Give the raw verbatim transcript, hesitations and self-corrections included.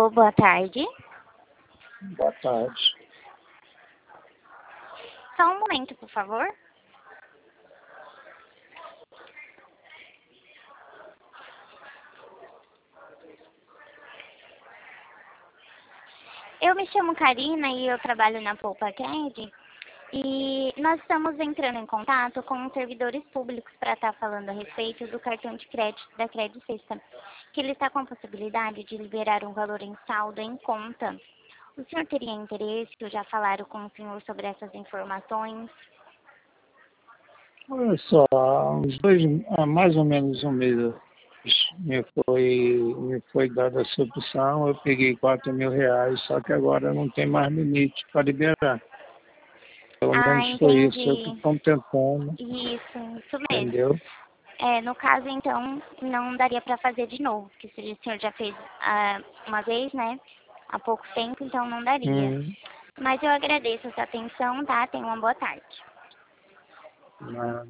Alô, boa tarde. Boa tarde. Só um momento, por favor. Eu me chamo Karina e eu trabalho na Poupa Cred. E nós estamos entrando em contato com os servidores públicos para estar falando a respeito do cartão de crédito da Cred Sexta, que ele está com a possibilidade de liberar um valor em saldo em conta. O senhor teria interesse? Eu já falaram com o senhor sobre essas informações? Olha só, há uns dois, há mais ou menos um mês me foi, me foi dada essa opção, eu peguei quatro mil reais, só que agora não tem mais limite para liberar. Pelo Ah, menos foi isso, eu entendi. estou tentando, Isso, isso mesmo. entendeu? É, no caso, então, não daria para fazer de novo, porque se o senhor já fez ah, uma vez, né, há pouco tempo, então não daria. Hum, Mas eu agradeço a sua atenção, tá? Tenha uma boa tarde. não.